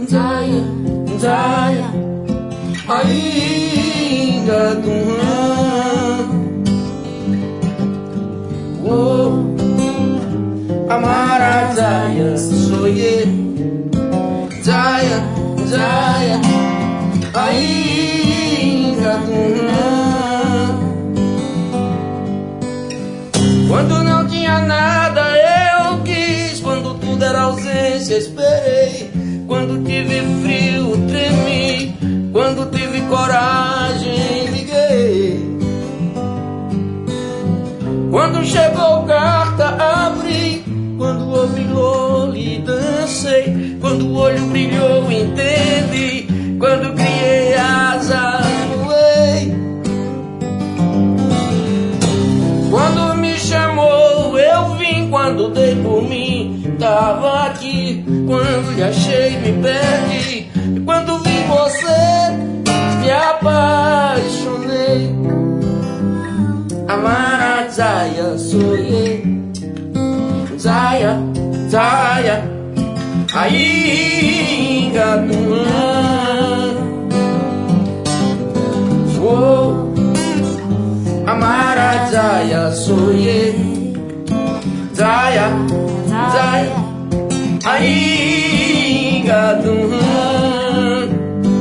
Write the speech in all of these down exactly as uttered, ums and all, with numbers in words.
Zaya, Zaya, ainda Tuhan. Oh, Amara Zaya, soye Zaya, Zaya, ainda Tuhan. Quando não tinha nada eu quis, quando tudo era ausência esperei, quando tive frio tremi, quando tive coragem liguei, quando chegou carta abri, quando ouvi Loli dancei, quando o olho brilhou entendi, quando criei asas voei, quando me chamou eu vim, quando dei por mim tava aqui, quando lhe achei me perdi, e quando vi você me apaixonei. Amara Zaya, soye Zaya, Zaya, ainda Tuhan. Oh, Amara Zaya, soye Zaya, Zaya, ainda Tuhan.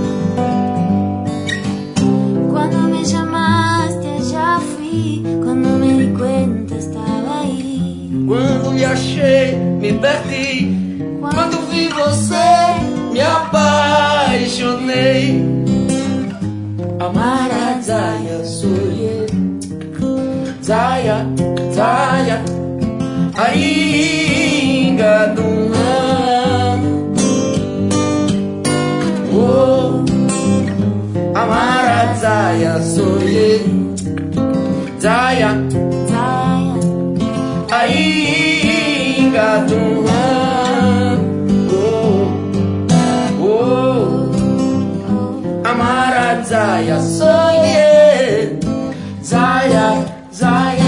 Cuando me llamaste ya fui, cuando me di cuenta estaba ahí, quando lhe achei me perdi, quando vi você me apaixonei. Amara Zaya, soye Zaya, Zaya, ainda Tuhan. Oh, Amara Zaya, soye Zaya, Zaya, ainda Tuhan. Oh, oh, Amara Zaya, soye Zaya, Zaya.